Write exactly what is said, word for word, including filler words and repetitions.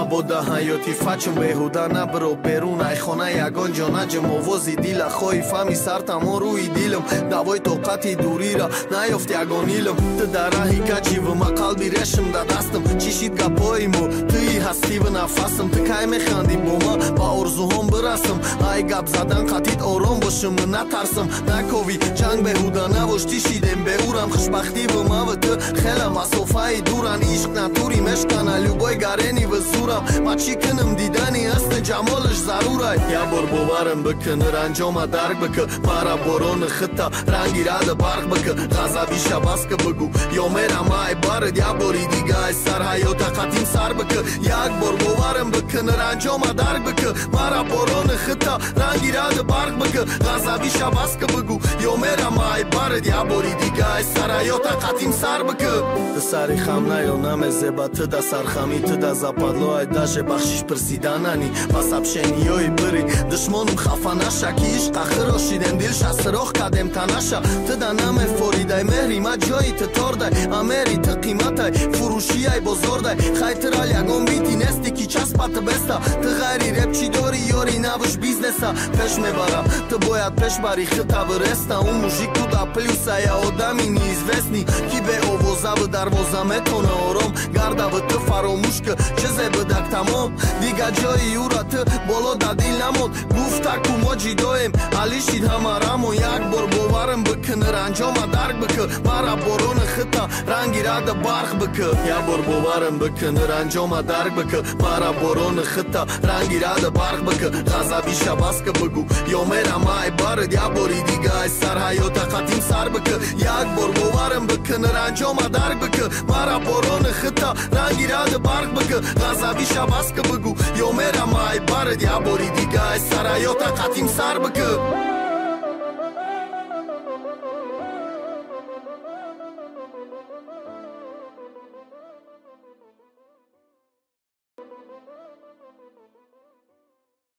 мабода ҳаёти фачм беҳуда набро берун айхона ягон ҷонаҷм овози дила хои фами сартамо рӯи дилм давои тоқати дурира наёфт ягон илм ты дар раҳи каҷивма қалби решм да дастм чишид гапоимо тui ҳастиву нафасм ты кай механди бо ма ба орзуҳом бирасм ай гап задан қатит ором бошим натарсм накови ҷанг беҳуда навош тишидем беурам хушбахтиву маву ты хела масофаи дуран ишқ натури мешкана любой гарени вазурам ма чӣ кунам дидани ҳасни ҷамолаш зарурай я бор боварам бикун ранҷома дарк бикун мара борони хита ранги рада барқ бикун ғазаби шабаска бигӯ ё мерам ай бард я бори дига ай сар ҳаёта қатим сар бикун як бор боварам бикун ранҷома дарк бикун мара борони хита ранги рада барқ бикун ғазаби шабаска бигӯ ё мерам ай бард я бори дига ай сар ҳаёта қатим сар бикун ты сари хам наё намезеба ты да сархами ты да западло ай даже бахшиш прсиданани бас абшениёи бири душмонум хафа наша ки ишқ ахиро шидем дилша сирох кадем танаша ты да намефоридай меҳри ма ҷои ты тордай амери ты қиматай фурӯшияй бозордай хайтирал ягон бити нести ки часпаты беста ты ғайри реп чӣ дори ёри навуш бизнеса пеш мебарам ты бояд пеш бари хита виреста он мужик туда плюса я одами неизвестни ки беовозаву дарвоза метона ором гардаву ты фаромӯш ки чизе бидак тамом дига ҷои юра ты боло да дил намод гуфтаку мо ҷидоем алишид ҳамарамо як бор боварам бикун ранҷома дарк бикун мара борони хита ранги рада барқ бикун я бор боварам бикун ранҷома дарк бикун мара борони хита ранги рада барқ бикун ғазаби шабаска бигӯ ё мерам ай бард я бори дига ай сар ҳаёта қатим сар бикун як бор боварам бикун ранҷома дарк бикун мара борони хита ранги рада барқ бикун ғазаби шабаска бигӯ ё мерам ай бард я бори дига ай сар ҳаёта қатим сар бикун